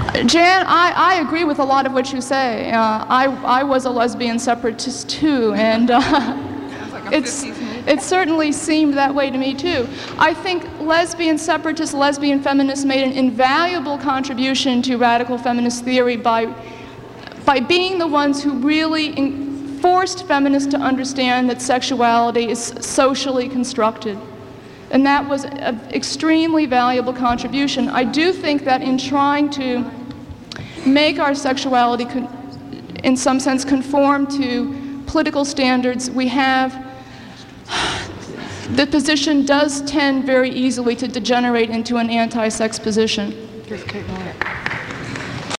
Jan, I agree with a lot of what you say. I was a lesbian separatist too, and it certainly seemed that way to me too. I think lesbian separatists, lesbian feminists made an invaluable contribution to radical feminist theory by being the ones who really forced feminists to understand that sexuality is socially constructed. And that was an extremely valuable contribution. I do think that in trying to make our sexuality, in some sense, conform to political standards, the position does tend very easily to degenerate into an anti-sex position. Just keep going.